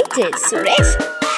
DJ Suresh.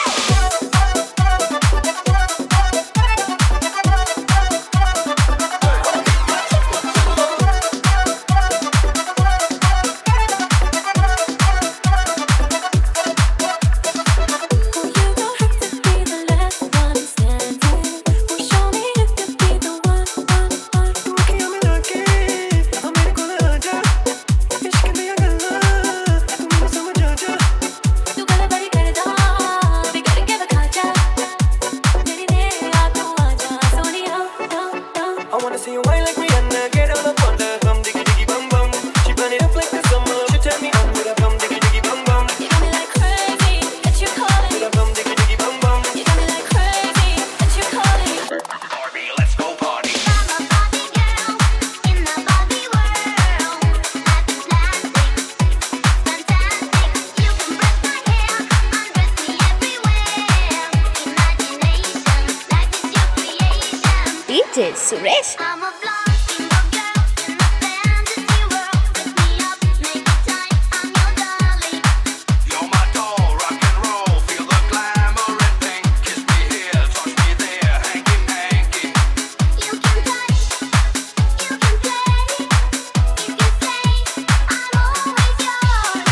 See you wine like Rihanna, get on up on the bum, diggy diggy bum bum. She burn it up like the summer. She turn me on with a bum, diggy diggy bum bum. You got me like crazy, that you calling. With a bum, diggy diggy bum bum. You got me like crazy, that you calling. Barbie, let's go party. I'm a Barbie girl in the Barbie world. Life is plastic, fantastic. You can brush my hair, undress me everywhere. Imagination, life is your creation. DJ Suresh. I'm a blonde single girl in a fantasy world. Wake me up, make it time. I'm your darling. You're my doll, rock and roll. Feel the glamour and pink. Kiss me here, touch me there, hanky panky. You can touch, you can play. If you say I'm always yours.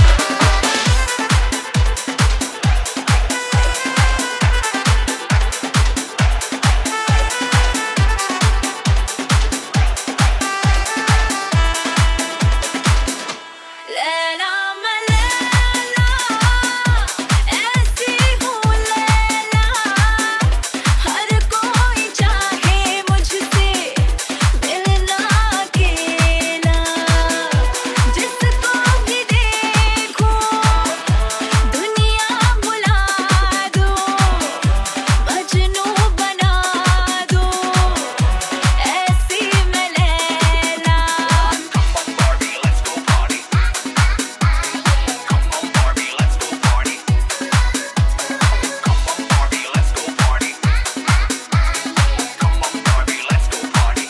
Laila मैं लैला, ऐसी हूँ लैला। हर कोई चाहे मुझसे मिलना अकेला। जिसको भी देखूं दुनिया बुला दूं, मजनू बना दूं, ऐसी मैं Laila. Come on, Barbie, let's go party. Come on, Barbie, let's go party. Come on, Barbie, let's go party. Come on, Barbie, let's go party.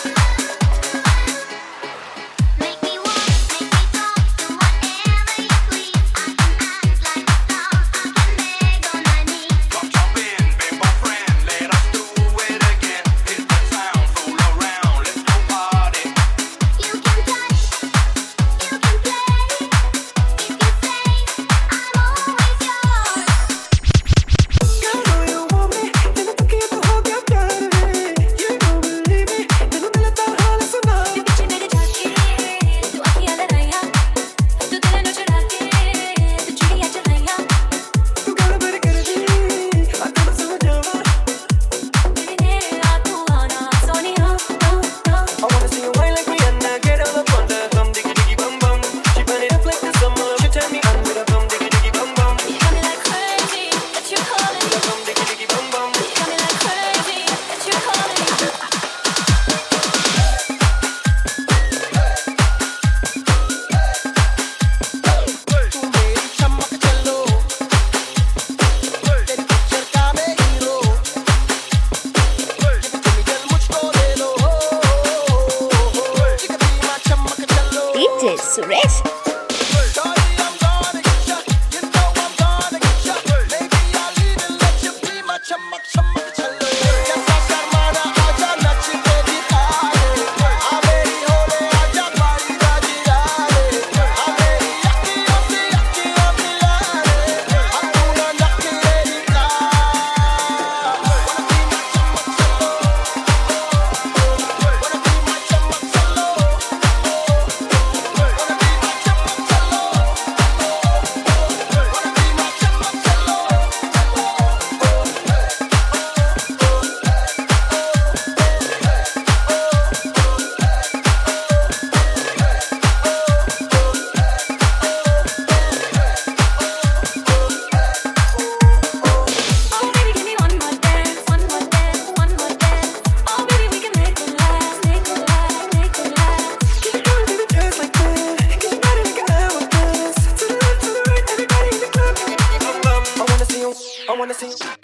Make me walk, make me talk, do whatever you please. I can act like a star, I can beg on my knees. Come jump in, be my friend. Let us do it again. Hit the town, fool around. Let's go party. You can touch, you can play. If you say I'm always yours. Girl, know you want me, then I think it's a whole gap, got it. You don't believe me, then I'm gonna tell her listen up. पीछे मेरे जाके तू अखियाँ लड़ाइयाँ, तू दिल नु चुरा के तू चुड़ियाँ चलाइयाँ। तू गाना बड़ी कर दी, आता मैं समझ जावा. तेरे आ तू आना Sonia. I wanna see you wine like Rihanna, get on up on the bum, diggy diggy bum bum. She burn it up like the summer. She turn me on with a bum, diggy diggy bum bum. You got me like crazy, that you calling. With a bum, diggy diggy bum bum. You got me like crazy, that you calling. तू मेरी चमक चलो, तेरी picture का मैं hero. जितनी जल मुझको दे लो, जितनी माँ चमक चलो। DJ Suresh. Shorty, I'm gonna get ya, you know I'm gonna get ya. Maybe I'll even let you be my चमक चमक चलो। कैसा शर्माना आजा नच के दिखा दे, आ मेरी होले आजा बाई राजी राले, आ मेरी अखियों से अखियों मिला दे, हम तू ना नखरे दिखा। Wanna be my चमक चलो, wanna be my चमक चलो, wanna be my चमक wanna see